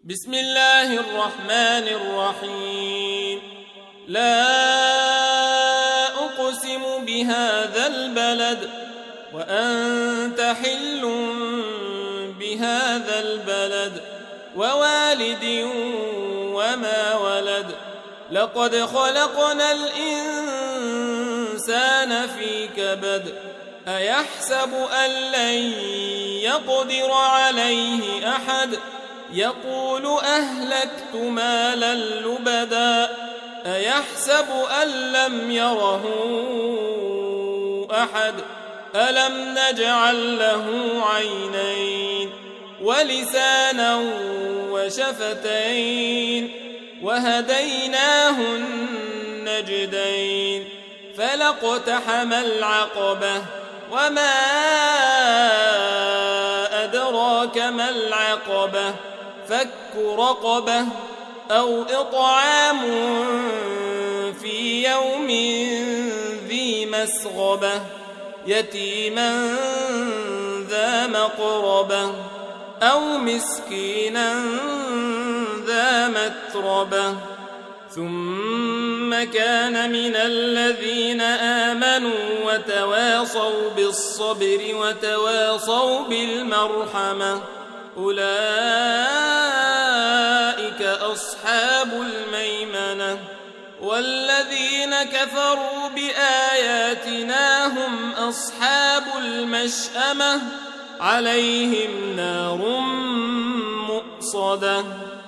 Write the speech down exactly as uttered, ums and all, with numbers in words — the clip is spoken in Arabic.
بسم الله الرحمن الرحيم. لا أقسم بهذا البلد وأنت حل بهذا البلد ووالد وما ولد. لقد خلقنا الإنسان في كبد. أيحسب أن لن يقدر عليه أحد. يقول أهلكت مالا لبدا. أيحسب أن لم يره أحد. ألم نجعل له عينين ولسانا وشفتين وهديناه النجدين. فلاقتحم العقبة وما أدراك ما العقبة. فك رقبة أو إطعام في يوم ذي مسغبة يتيما ذا مقربة أو مسكينا ذا متربة. ثم كان من الذين آمنوا وتواصوا بالصبر وتواصوا بالمرحمة أولئك أصحاب الميمنة. والذين كفروا بآياتنا هم أصحاب المشأمة عليهم نار مؤصدة.